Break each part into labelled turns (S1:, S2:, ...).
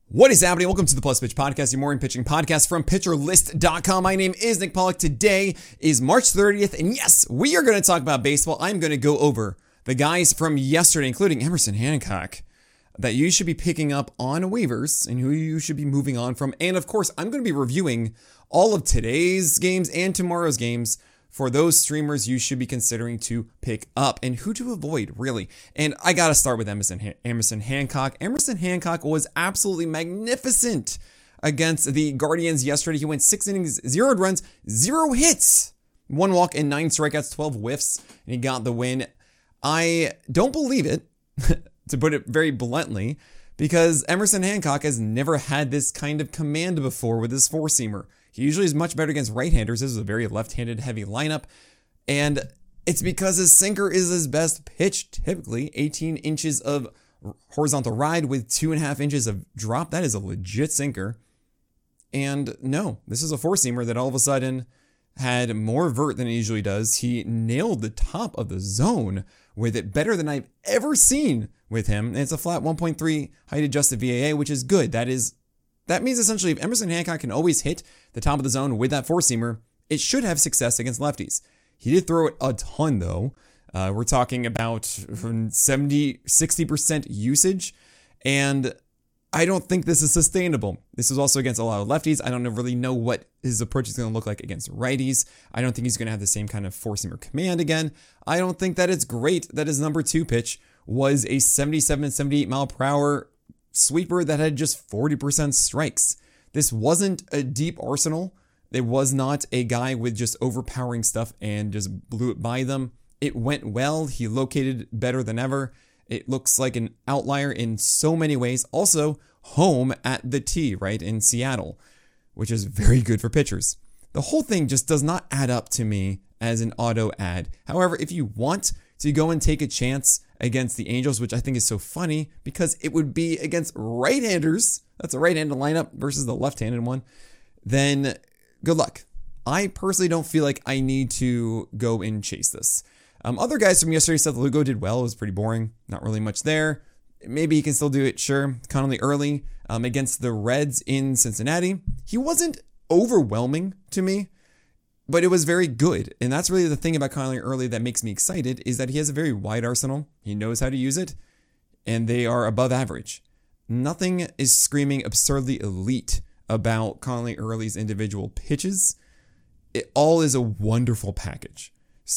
S1: What is happening? Welcome to the Plus Pitch Podcast, your morning pitching podcast from PitcherList.com. My name is Nick Pollock. Today is March 30th, and yes, we are going to talk about baseball. I'm going to go over the guys from yesterday, including Emerson Hancock, that you should be picking up on waivers and who you should be moving on from. And of course, I'm going to be reviewing all of today's games and tomorrow's games for those streamers you should be considering to pick up and who to avoid, really. And I got to start with Emerson Hancock. Emerson Hancock was absolutely magnificent against the Guardians yesterday. He went 6 innings, 0 runs, 0 hits, 1 walk and 9 strikeouts, 12 whiffs, and he got the win. I don't believe it, to put it very bluntly, because Emerson Hancock has never had this kind of command before with his four-seamer. He usually is much better against right-handers. This is a very left-handed heavy lineup. And it's because his sinker is his best pitch, typically 18 inches of horizontal ride with 2.5 inches of drop. That is a legit sinker. And no, this is a four-seamer that all of a sudden had more vert than he usually does. He nailed the top of the zone with it better than I've ever seen with him. And it's a flat 1.3 height-adjusted VAA, which is good. That means essentially if Emerson Hancock can always hit the top of the zone with that four-seamer, it should have success against lefties. He did throw it a ton, though. We're talking about 60% usage, and I don't think this is sustainable. This is also against a lot of lefties. I don't really know what his approach is going to look like against righties. I don't think he's going to have the same kind of four-seamer command again. I don't think that it's great that his number 2 pitch was a 77, 78 mile per hour sweeper that had just 40% strikes. This wasn't a deep arsenal. It was not a guy with just overpowering stuff and just blew it by them. It went well. He located better than ever. It looks like an outlier in so many ways. Also, home at the T, right, in Seattle, which is very good for pitchers. The whole thing just does not add up to me as an auto ad. However, if you want to go and take a chance against the Angels, which I think is so funny because it would be against right-handers, that's a right-handed lineup versus the left-handed one, then good luck. I personally don't feel like I need to go and chase this. Other guys from yesterday, Seth Lugo did well. It was pretty boring. Not really much there. Maybe he can still do it, sure. Connolly Early against the Reds in Cincinnati. He wasn't overwhelming to me, but it was very good. And that's really the thing about Connolly Early that makes me excited is that he has a very wide arsenal. He knows how to use it, and they are above average. Nothing is screaming absurdly elite about Connolly Early's individual pitches. It all is a wonderful package.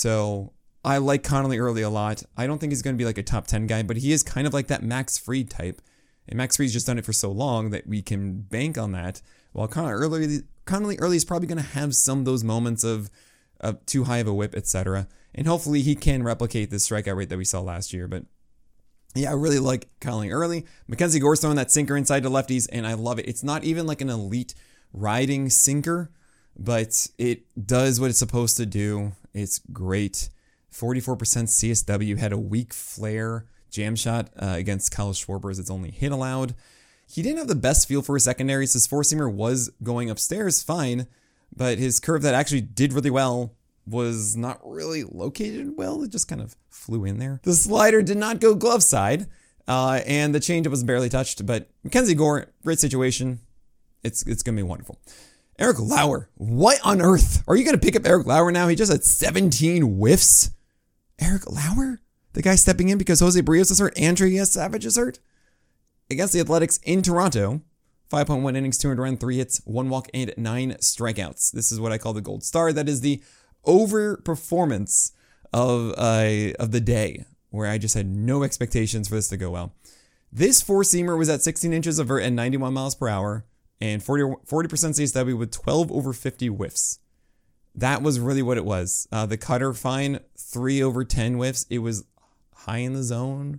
S1: So I like Connolly Early a lot. I don't think he's going to be like a top 10 guy, but he is kind of like that Max Fried type. And Max Fried's just done it for so long that we can bank on that. While Connolly Early is probably going to have some of those moments of too high of a whip, etc. And hopefully he can replicate the strikeout rate that we saw last year. But yeah, I really like Connolly Early. Mackenzie Gore's throwing that sinker inside to lefties, and I love it. It's not even like an elite riding sinker, but it does what it's supposed to do. It's great. 44% CSW, had a weak flare jam shot against Kyle Schwarber as its only hit allowed. He didn't have the best feel for his secondaries. His four-seamer was going upstairs fine, but his curve that actually did really well was not really located well. It just kind of flew in there. The slider did not go glove side, and the changeup was barely touched, but Mackenzie Gore, great situation. It's going to be wonderful. Eric Lauer, what on earth? Are you going to pick up Eric Lauer now? He just had 17 whiffs. Eric Lauer? The guy stepping in because Jose Barrios is hurt, Andreas Savage is hurt? Against the Athletics in Toronto, 5.1 innings, 200 runs, 3 hits, 1 walk, and 9 strikeouts. This is what I call the gold star. That is the overperformance of the day, where I just had no expectations for this to go well. This four-seamer was at 16 inches of vert and 91 miles per hour, and 40% CSW with 12 over 50 whiffs. That was really what it was. The cutter, fine, 3 over 10 whiffs. It was high in the zone.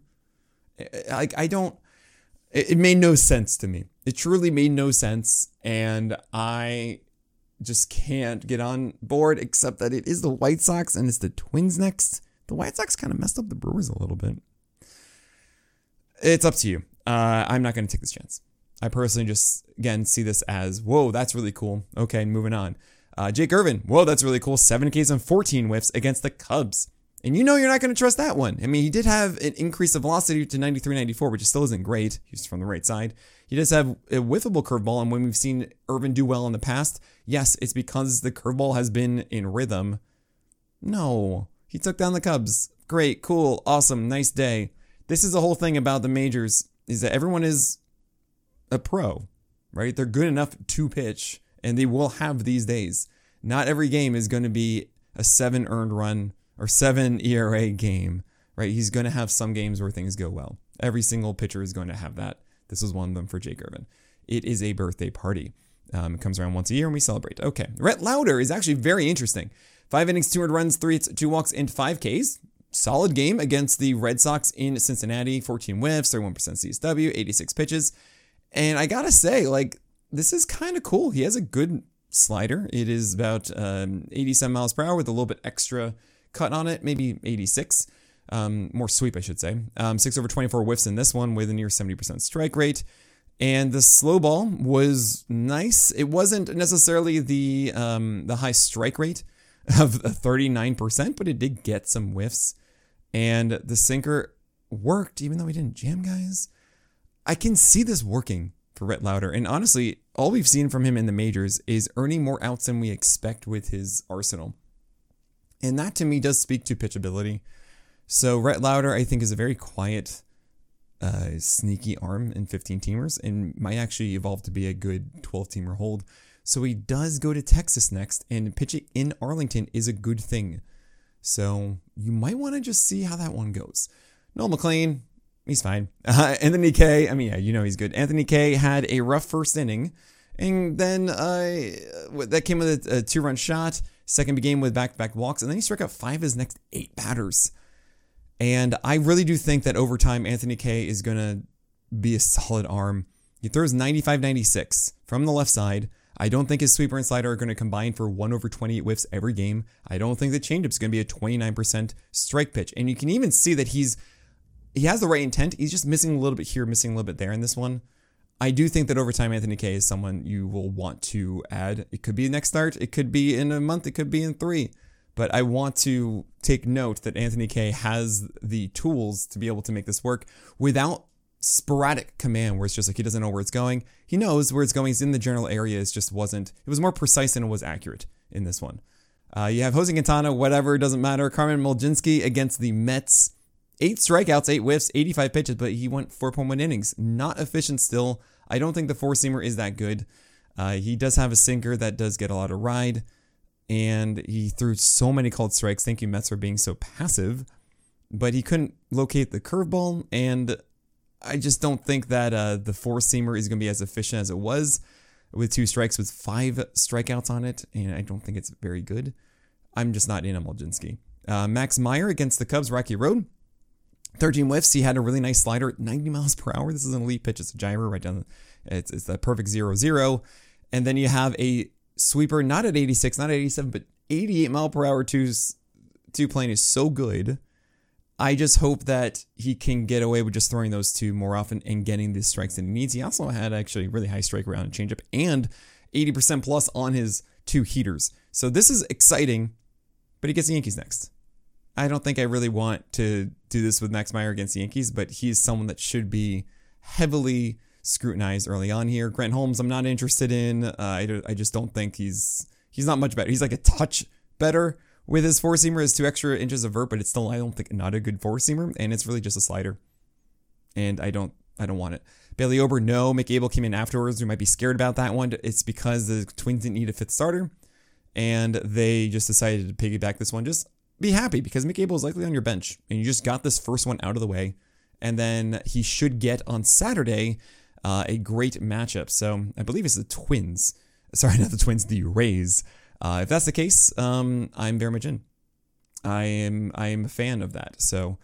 S1: It made no sense to me. It truly made no sense, and I just can't get on board, except that it is the White Sox and it's the Twins next. The White Sox kind of messed up the Brewers a little bit. It's up to you. I'm not going to take this chance. I personally just, again, see this as, whoa, that's really cool. Okay, moving on. Jake Irvin, whoa, that's really cool. 7 Ks and 14 whiffs against the Cubs. And you know you're not going to trust that one. I mean, he did have an increase of velocity to 93, 94, which still isn't great. He's from the right side. He He does have a whiffable curveball, and when we've seen Irvin do well in the past, yes, it's because the curveball has been in rhythm. No, he took down the Cubs. Great, cool, awesome, nice day. This is the whole thing about the majors, is that everyone is a pro, right? They're good enough to pitch, and they will have these days. Not every game is going to be a 7 earned run or 7 ERA game, right? He's going to have some games where things go well. Every single pitcher is going to have that. This was one of them for Jake Irvin. It is a birthday party. It comes around once a year and we celebrate. Okay. Rhett Lauder is actually very interesting. 5 innings, 200 runs, 3 hits, 2 walks, and 5 Ks. Solid game against the Red Sox in Cincinnati. 14 whiffs, 31% CSW, 86 pitches. And I gotta say, like, this is kind of cool. He has a good slider. It is about 87 miles per hour with a little bit extra cut on it, maybe 86. More sweep, I should say. 6 over 24 whiffs in this one with a near 70% strike rate. And the slow ball was nice. It wasn't necessarily the high strike rate of 39%, but it did get some whiffs. And the sinker worked, even though he didn't jam guys. I can see this working for Rhett Lauder. And honestly, all we've seen from him in the majors is earning more outs than we expect with his arsenal. And that to me does speak to pitchability. So Rhett Lauder, I think, is a very quiet, sneaky arm in 15-teamers and might actually evolve to be a good 12-teamer hold. So he does go to Texas next, and pitching in Arlington is a good thing. So you might want to just see how that one goes. Noel McLean, he's fine. Anthony Kay, I mean, yeah, you know he's good. Anthony Kay had a rough first inning, and then that came with a 2-run shot. Second game with back-to-back walks, and then he struck out 5 of his next 8 batters. And I really do think that over time, Anthony Kay is going to be a solid arm. He throws 95-96 from the left side. I don't think his sweeper and slider are going to combine for 1 over 28 whiffs every game. I don't think the changeup is going to be a 29% strike pitch. And you can even see that he has the right intent. He's just missing a little bit here, missing a little bit there in this one. I do think that over time, Anthony Kay is someone you will want to add. It could be next start. It could be in a month. It could be in 3. But I want to take note that Anthony Kay has the tools to be able to make this work without sporadic command where it's just like he doesn't know where it's going. He knows where it's going. He's in the general area. It was more precise than it was accurate in this one. You have Jose Quintana, whatever, doesn't matter. Carmen Mulzinski against the Mets. 8 strikeouts, 8 whiffs, 85 pitches, but he went 4.1 innings. Not efficient still. I don't think the 4-seamer is that good. He does have a sinker that does get a lot of ride. And he threw so many called strikes. Thank you, Mets, for being so passive. But he couldn't locate the curveball. And I just don't think that the 4-seamer is going to be as efficient as it was with 2 strikes with 5 strikeouts on it. And I don't think it's very good. I'm just not in on Mulzinski. Max Meyer against the Cubs, Rocky Road. 13 whiffs. He had a really nice slider at 90 miles per hour. This is an elite pitch. It's a gyro right down. It's the perfect 0-0. And then you have a sweeper, not at 86, not at 87, but 88 mile per hour two plane is so good. I just hope that he can get away with just throwing those 2 more often and getting the strikes that he needs. He also had actually really high strike rate on changeup and 80% plus on his 2 heaters. So this is exciting, but he gets the Yankees next. I don't think I really want to do this with Max Meyer against the Yankees, but he's someone that should be heavily scrutinized early on here. Grant Holmes, I'm not interested in. I just don't think he's not much better. He's like a touch better with his 4-seamer, his 2 extra inches of vert, but it's still, I don't think, not a good 4-seamer, and it's really just a slider. And I don't want it. Bailey Ober, no. Mick Abel came in afterwards. We might be scared about that one. It's because the Twins didn't need a 5th starter, and they just decided to piggyback this one. Just be happy because Mick Abel is likely on your bench, and you just got this first one out of the way, and then he should get on Saturday a great matchup. So I believe it's the Twins. Sorry, not the Twins, the Rays. If that's the case, I'm very much in. I am a fan of that. So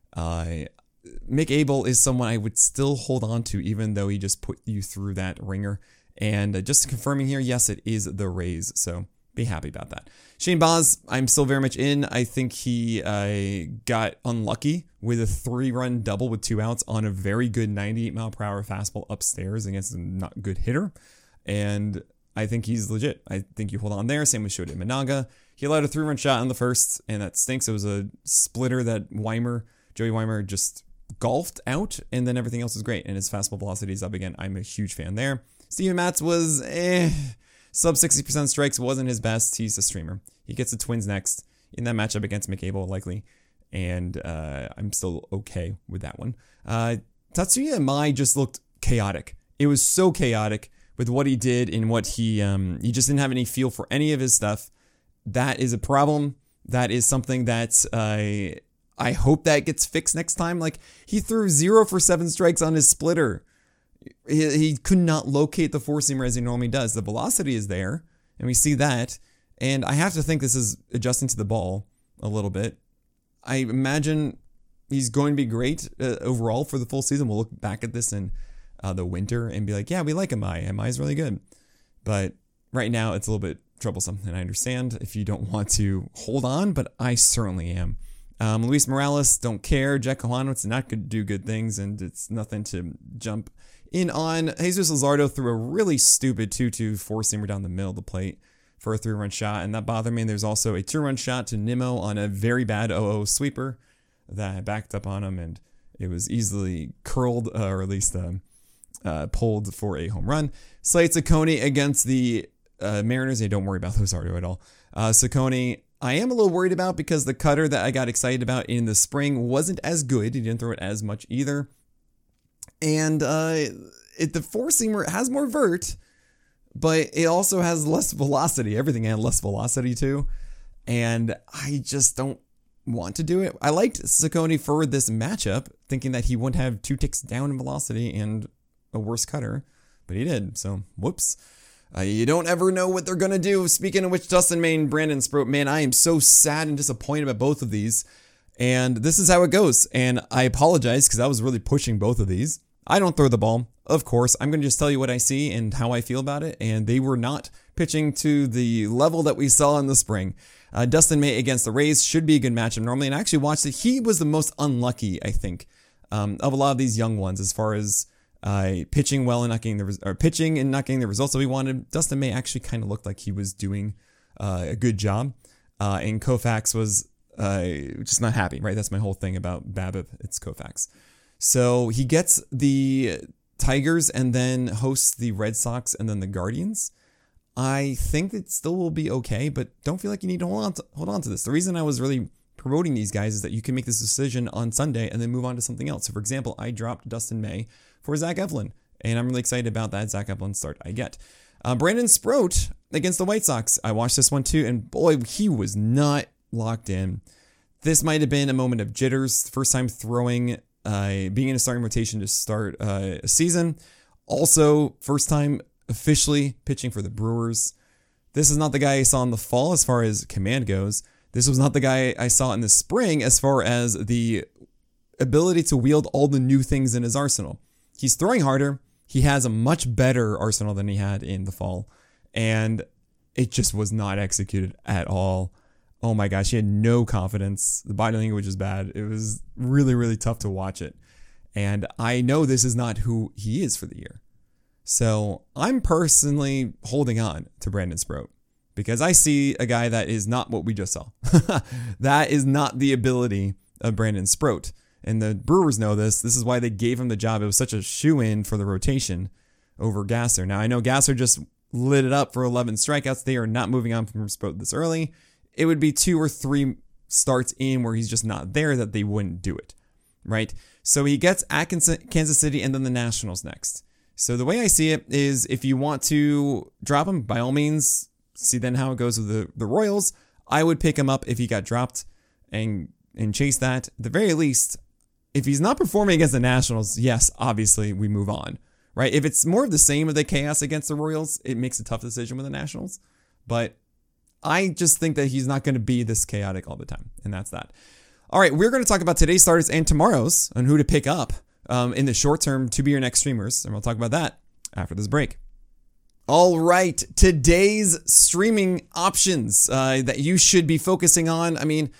S1: Mick Abel is someone I would still hold on to, even though he just put you through that ringer. And just confirming here, yes, it is the Rays. So be happy about that. Shane Baz, I'm still very much in. I think he got unlucky with a 3-run double with 2 outs on a very good 98 mile per hour fastball upstairs against a not good hitter. And I think he's legit. I think you hold on there. Same with Shota Imanaga. He allowed a 3-run shot in the first, and that stinks. It was a splitter that Joey Weimer just golfed out, and then everything else was great. And his fastball velocity is up again. I'm a huge fan there. Steven Matz was sub 60% strikes, wasn't his best. He's a streamer. He gets the Twins next in that matchup against McAble, likely. And I'm still okay with that one. Tatsuya Imai just looked chaotic. It was so chaotic with what he did and what he just didn't have any feel for any of his stuff. That is a problem. That is something that I hope that gets fixed next time. Like, he threw 0 for 7 strikes on his splitter. He could not locate the four-seamer as he normally does. The velocity is there, and we see that. And I have to think this is adjusting to the ball a little bit. I imagine he's going to be great overall for the full season. We'll look back at this in the winter and be like, yeah, we like Imai. Imai's really good. But right now, it's a little bit troublesome, and I understand if you don't want to hold on, but I certainly am. Luis Morales, don't care. Jack Kohanowitz not going to do good things, and it's nothing to jump in on. Jesus Luzardo threw a really stupid 2-2 four-seamer down the middle of the plate for a 3-run shot, and that bothered me. And there's also a 2-run shot to Nimmo on a very bad 0-0 sweeper that backed up on him, and it was easily curled, or at least pulled for a home run. Slade Ciccone against the Mariners. Hey, don't worry about Luzardo at all. Ciccone, I am a little worried about because the cutter that I got excited about in the spring wasn't as good. He didn't throw it as much either. And the four-seamer has more vert, but it also has less velocity. Everything had less velocity too. And I just don't want to do it. I liked Ciccone for this matchup, thinking that he wouldn't have 2 ticks down in velocity and a worse cutter, but he did. So, whoops. You don't ever know what they're going to do. Speaking of which, Dustin May and Brandon Sproat, man, I am so sad and disappointed about both of these. And this is how it goes. And I apologize because I was really pushing both of these. I don't throw the ball, of course. I'm going to just tell you what I see and how I feel about it. And they were not pitching to the level that we saw in the spring. Dustin May against the Rays should be a good matchup normally. And I actually watched it. He was the most unlucky, I think, of a lot of these young ones as far as pitching well and not getting pitching and not getting the results that we wanted. Dustin May actually kind of looked like he was doing a good job. And Koufax was just not happy, right? That's my whole thing about BABIP. It's Koufax. So he gets the Tigers and then hosts the Red Sox and then the Guardians. I think it still will be okay, but don't feel like you need to hold on to this. The reason I was really promoting these guys is that you can make this decision on Sunday and then move on to something else. So, for example, I dropped Dustin May for Zach Eflin, and I'm really excited about that Zach Eflin start I get. Brandon Sproat against the White Sox. I watched this one too, and boy, he was not locked in. This might have been a moment of jitters. First time throwing, being in a starting rotation to start a season. Also, first time officially pitching for the Brewers. This is not the guy I saw in the fall as far as command goes. This was not the guy I saw in the spring as far as the ability to wield all the new things in his arsenal. He's throwing harder. He has a much better arsenal than he had in the fall. And it just was not executed at all. Oh my gosh, he had no confidence. The body language was bad. It was really, really tough to watch it. And I know this is not who he is for the year. So I'm personally holding on to Brandon Sproat because I see a guy that is not what we just saw. That is not the ability of Brandon Sproat. And the Brewers know this. This is why they gave him the job. It was such a shoe-in for the rotation over Gasser. Now, I know Gasser just lit it up for 11 strikeouts. They are not moving on from Sproat this early. It would be 2 or 3 starts in where he's just not there that they wouldn't do it, right? So he gets at Kansas City and then the Nationals next. So the way I see it is if you want to drop him, by all means, see then how it goes with the Royals. I would pick him up if he got dropped and chase that. At the very least, if he's not performing against the Nationals, yes, obviously we move on, right? If it's more of the same of the chaos against the Royals, it makes a tough decision with the Nationals. But I just think that he's not going to be this chaotic all the time, and that's that. All right, we're going to talk about today's starters and tomorrow's on who to pick up in the short term to be your next streamers, and we'll talk about that after this break. All right, today's streaming options that you should be focusing on. I mean,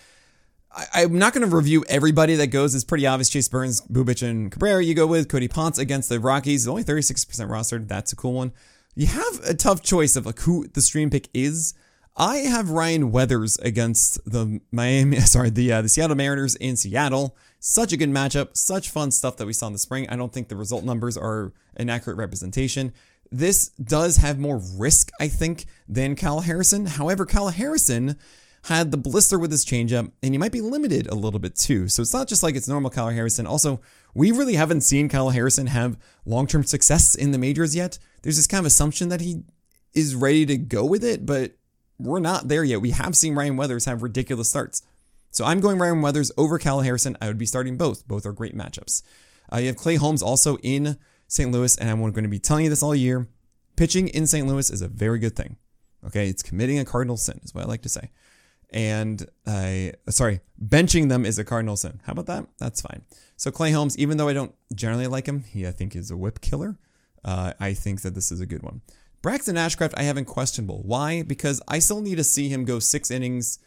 S1: I'm not going to review everybody that goes. It's pretty obvious. Chase Burns, Bubic, and Cabrera you go with. Cody Ponce against the Rockies. Only 36% rostered. That's a cool one. You have a tough choice of like who the stream pick is. I have Ryan Weathers against the Seattle Mariners in Seattle. Such a good matchup, such fun stuff that we saw in the spring. I don't think the result numbers are an accurate representation. This does have more risk, I think, than Kyle Harrison. However, Kyle Harrison had the blister with his changeup, and he might be limited a little bit too. So it's not just like it's normal Kyle Harrison. Also, we really haven't seen Kyle Harrison have long-term success in the majors yet. There's this kind of assumption that he is ready to go with it, but we're not there yet. We have seen Ryan Weathers have ridiculous starts. So I'm going Ryan Weathers over Kyle Harrison. I would be starting both. Both are great matchups. You have Clay Holmes also in St. Louis, and I'm going to be telling you this all year. Pitching in St. Louis is a very good thing. Okay, it's committing a cardinal sin, is what I like to say. And benching them is a cardinal sin. How about that? That's fine. So Clay Holmes, even though I don't generally like him, I think is a whip killer. I think that this is a good one. Braxton Ashcraft, I have in questionable. Why? Because I still need to see him go 6 innings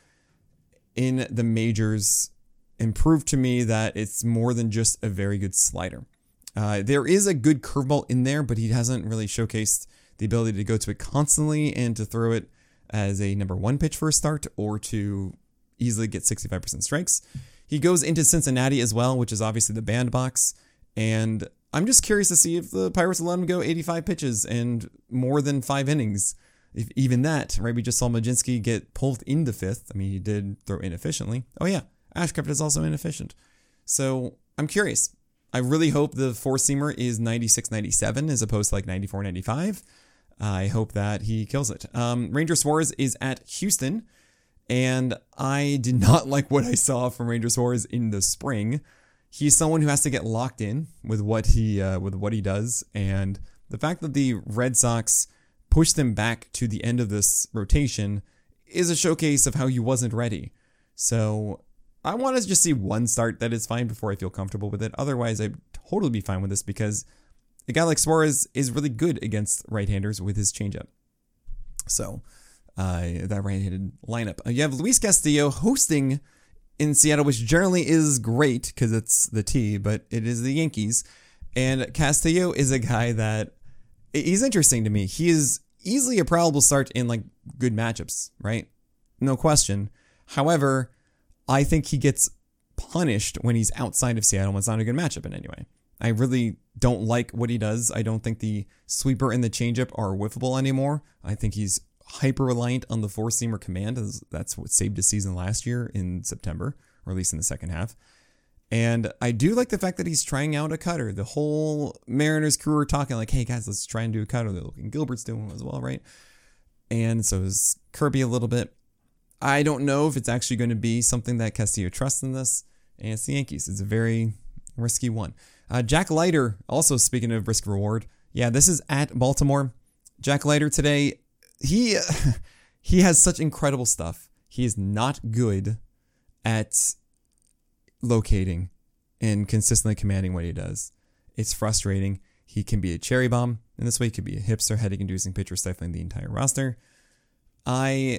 S1: in the majors and prove to me that it's more than just a very good slider. There is a good curveball in there, but he hasn't really showcased the ability to go to it constantly and to throw it as a number 1 pitch for a start or to easily get 65% strikes. He goes into Cincinnati as well, which is obviously the bandbox. And I'm just curious to see if the Pirates will let him go 85 pitches and more than 5 innings. If even that, right? We just saw Mlodzinski get pulled in the 5th. I mean, he did throw inefficiently. Oh yeah, Ashcraft is also inefficient. So I'm curious. I really hope the 4-seamer is 96-97 as opposed to like 94-95. I hope that he kills it. Ranger Suarez is at Houston, and I did not like what I saw from Ranger Suarez in the spring. He's someone who has to get locked in with what he does, and the fact that the Red Sox pushed him back to the end of this rotation is a showcase of how he wasn't ready. So I want to just see one start that is fine before I feel comfortable with it. Otherwise, I'd totally be fine with this because a guy like Suarez is really good against right-handers with his changeup. So that right-handed lineup. You have Luis Castillo hosting in Seattle, which generally is great because it's the T, but it is the Yankees. And Castillo is a guy that he's interesting to me. He is easily a probable start in like good matchups, right? No question. However, I think he gets punished when he's outside of Seattle when it's not a good matchup in any way. I really don't like what he does. I don't think the sweeper and the changeup are whiffable anymore. I think he's hyper reliant on the 4-seamer command. That's what saved his season last year in September, or at least in the second half. And I do like the fact that he's trying out a cutter. The whole Mariners crew are talking like, hey guys, let's try and do a cutter. And Gilbert's doing it as well, right? And so is Kirby a little bit. I don't know if it's actually going to be something that Castillo trusts in this. And it's the Yankees. It's a very risky one. Jack Leiter, also speaking of risk reward. Yeah, this is at Baltimore. Jack Leiter today, he has such incredible stuff. He is not good at locating and consistently commanding what he does. It's frustrating. He can be a cherry bomb. In this way, he could be a hipster, headache-inducing pitcher, stifling the entire roster. I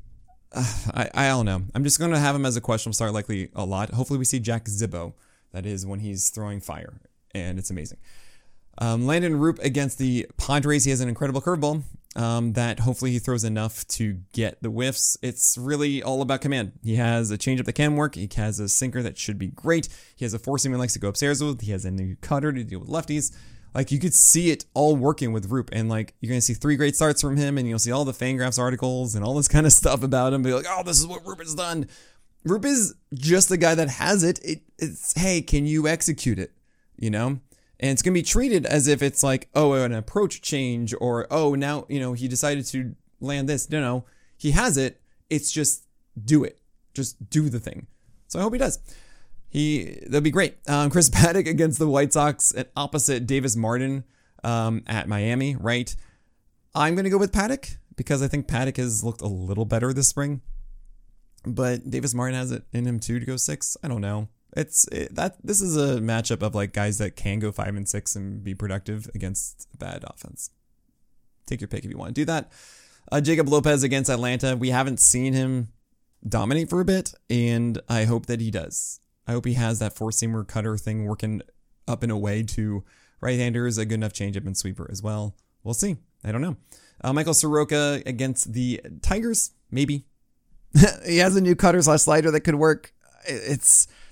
S1: don't know. I'm just going to have him as a questionable start likely a lot. Hopefully we see Jack Zibbo. That is when he's throwing fire, and it's amazing. Landon Roop against the Padres. He has an incredible curveball that hopefully he throws enough to get the whiffs. It's really all about command. He has a changeup that can work. He has a sinker that should be great. He has a 4-seamer he likes to go upstairs with. He has a new cutter to deal with lefties. Like, you could see it all working with Roop, and like, you're going to see 3 great starts from him, and you'll see all the Fangraphs articles and all this kind of stuff about him. Be like, oh, this is what Roop has done. Roop is just the guy that has it. It's, hey, can you execute it? You know? And it's going to be treated as if it's like, oh, an approach change, or, oh, now, he decided to land this. No, he has it. It's just do it. Just do the thing. So I hope he does. That'll be great. Chris Paddock against the White Sox at opposite Davis Martin at Miami, right? I'm going to go with Paddock because I think Paddock has looked a little better this spring. But Davis Martin has it in him too to go 6. I don't know. This is a matchup of like guys that can go 5 and 6 and be productive against a bad offense. Take your pick if you want to do that. Jacob Lopez against Atlanta. We haven't seen him dominate for a bit, and I hope that he does. I hope he has that 4-seamer cutter thing working up and away to right-handers, a good enough changeup and sweeper as well. We'll see. I don't know. Michael Soroka against the Tigers. Maybe. He has a new cutter/slider that could work.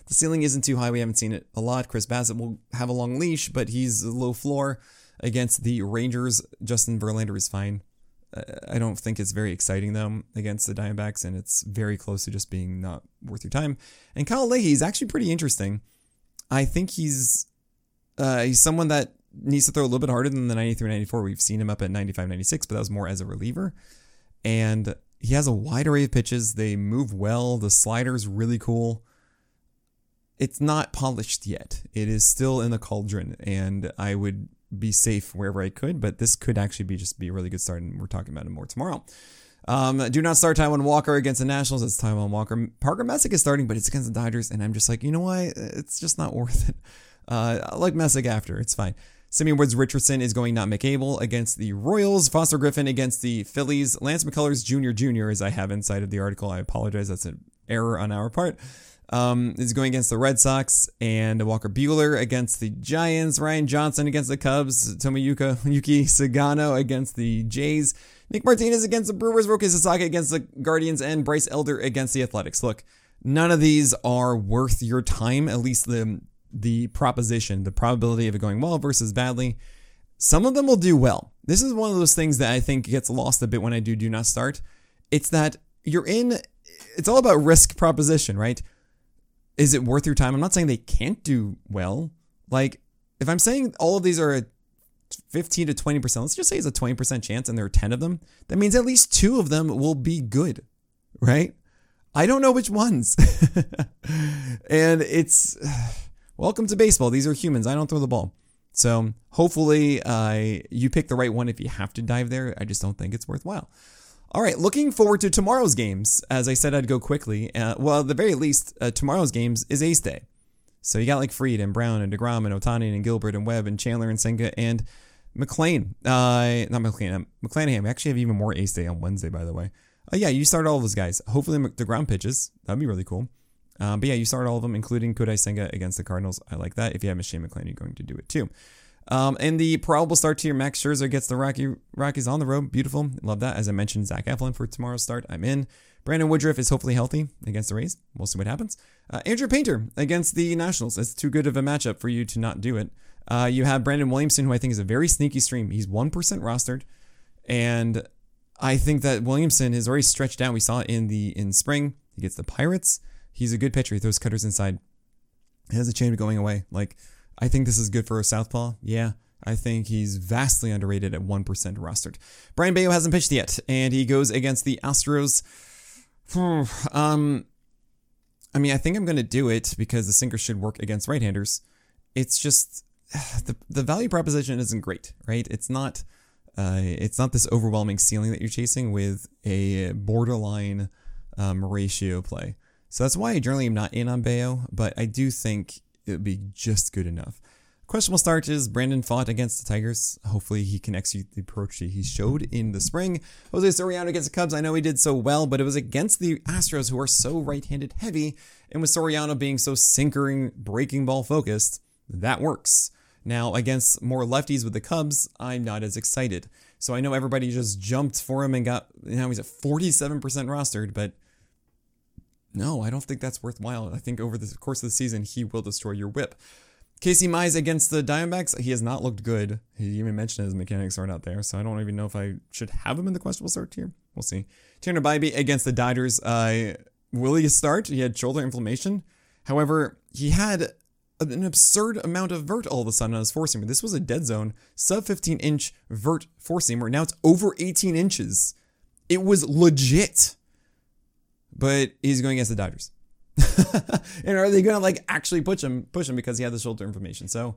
S1: The ceiling isn't too high. We haven't seen it a lot. Chris Bassett will have a long leash, but he's a low floor against the Rangers. Justin Verlander is fine. I don't think it's very exciting, though, against the Diamondbacks, and it's very close to just being not worth your time. And Kyle Leahy is actually pretty interesting. I think he's someone that needs to throw a little bit harder than the 93-94. We've seen him up at 95-96, but that was more as a reliever. And he has a wide array of pitches. They move well. The slider's really cool. It's not polished yet. It is still in the cauldron, and I would be safe wherever I could, but this could actually be a really good start, and we're talking about it more tomorrow. Do not start Taijuan Walker against the Nationals. It's Taijuan Walker. Parker Messick is starting, but it's against the Dodgers, and I'm just like, you know what? It's just not worth it. I like Messick after. It's fine. Simeon Woods Richardson is going not McAble against the Royals. Foster Griffin against the Phillies. Lance McCullers Jr., as I have inside of the article. I apologize. That's an error on our part. Is going against the Red Sox, and Walker Buehler against the Giants. Ryan Johnson against the Cubs. Yuki Sagano against the Jays. Nick Martinez against the Brewers. Roki Sasaki against the Guardians, and Bryce Elder against the Athletics. Look, none of these are worth your time, at least the proposition, the probability of it going well versus badly. Some of them will do well. This is one of those things that I think gets lost a bit when I do not start. It's that it's all about risk proposition, right? Is it worth your time? I'm not saying they can't do well. Like, if I'm saying all of these are a 15 to 20%, let's just say it's a 20% chance and there are 10 of them, that means at least 2 of them will be good, right? I don't know which ones. And it's, welcome to baseball. These are humans. I don't throw the ball. So hopefully you pick the right one if you have to dive there. I just don't think it's worthwhile. All right, looking forward to tomorrow's games. As I said, I'd go quickly. Well, at the very least, tomorrow's games is Ace Day. So you got like Fried and Brown and DeGrom and Ohtani and Gilbert and Webb and Chandler and Senga and McClanahan. We actually have even more Ace Day on Wednesday, by the way. Yeah, you start all of those guys. Hopefully DeGrom pitches. That'd be really cool. But yeah, you start all of them, including Kodai Senga against the Cardinals. I like that. If you have Shane McClanahan, you're going to do it too. And the probable start to your Max Scherzer gets the Rockies on the road. Beautiful. Love that. As I mentioned, Zach Eflin for tomorrow's start. I'm in. Brandon Woodruff is hopefully healthy against the Rays. We'll see what happens. Andrew Painter against the Nationals. It's too good of a matchup for you to not do it. You have Brandon Williamson, who I think is a very sneaky stream. He's 1% rostered. And I think that Williamson is already stretched out. We saw it in spring. He gets the Pirates. He's a good pitcher. He throws cutters inside. He has a chance of going away. Like, I think this is good for a southpaw. Yeah, I think he's vastly underrated at 1% rostered. Brian Bayo hasn't pitched yet, and he goes against the Astros. I mean, I think I'm going to do it because the sinker should work against right-handers. It's just the value proposition isn't great, right? It's not this overwhelming ceiling that you're chasing with a borderline ratio play. So that's why I generally am not in on Bayo, but I do think it would be just good enough. Questionable start is Brandon Pfaadt against the Tigers. Hopefully he can execute the approach he showed in the spring. Jose Soriano against the Cubs. I know he did so well, but it was against the Astros, who are so right-handed heavy, and with Soriano being so sinkering, breaking ball focused, that works. Now, against more lefties with the Cubs, I'm not as excited. So I know everybody just jumped for him and now he's at 47% rostered, but no, I don't think that's worthwhile. I think over the course of the season, he will destroy your whip. Casey Mize against the Diamondbacks, he has not looked good. He even mentioned his mechanics aren't out there, so I don't even know if I should have him in the questionable start tier. We'll see. Tanner Bybee against the Dodgers. Will he start? He had shoulder inflammation. However, he had an absurd amount of vert all of a sudden on his four-seamer. This was a dead zone, sub-15-inch vert four-seamer. Now it's over 18 inches. It was legit. But he's going against the Dodgers. And are they going to actually push him because he had the shoulder inflammation? So,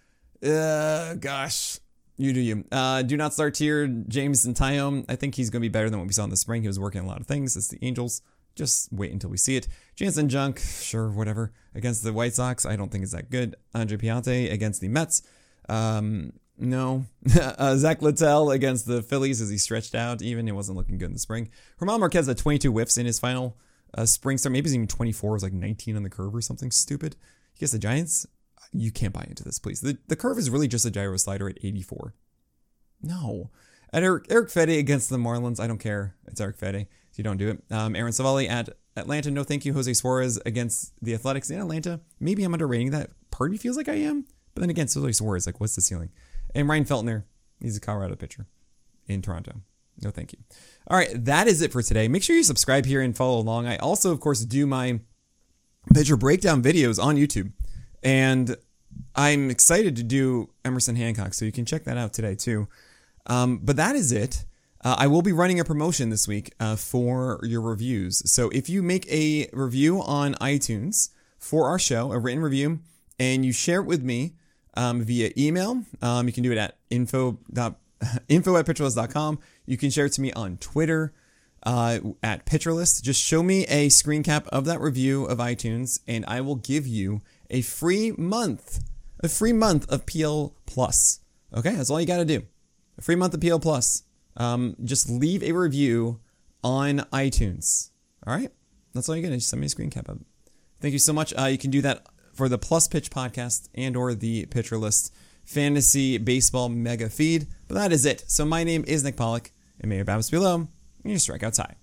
S1: gosh, you do you. Do not start here, Jameson Taillon. I think he's going to be better than what we saw in the spring. He was working on a lot of things. It's the Angels. Just wait until we see it. Jansen Junk, sure, whatever. Against the White Sox, I don't think it's that good. Andre Piante against the Mets. No. Zach Littell against the Phillies as he stretched out. Even it wasn't looking good in the spring. Germán Marquez had 22 whiffs in his final spring start. Maybe it's even 24. It was like 19 on the curve or something stupid. He gets the Giants. You can't buy into this, please. The curve is really just a gyro slider at 84. No. And Eric Fedde against the Marlins. I don't care. It's Eric Fedde. You don't do it. Aaron Savali at Atlanta, no thank you, Jose Suarez against the Athletics in Atlanta. Maybe I'm underrating that. Part of me feels like I am. But then again, Jose Suarez, like, what's the ceiling? And Ryan Feltner, he's a Colorado pitcher in Toronto. No thank you. All right, that is it for today. Make sure you subscribe here and follow along. I also, of course, do my pitcher breakdown videos on YouTube. And I'm excited to do Emerson Hancock, so you can check that out today too. But that is it. I will be running a promotion this week for your reviews. So if you make a review on iTunes for our show, a written review, and you share it with me via email, you can do it at info@pitcherlist.com. You can share it to me on Twitter at Pitcherlist. Just show me a screen cap of that review of iTunes, and I will give you a free month of PL Plus. Okay, that's all you got to do. A free month of PL Plus. Just leave a review on iTunes. All right, that's all you got to do. Just send me a screen cap of it. Thank you so much. You can do that for the Plus Pitch podcast and or the Pitcher List Fantasy Baseball Mega Feed. But that is it. So my name is Nick Pollock, and may your BABIPs be low and your strikeouts high.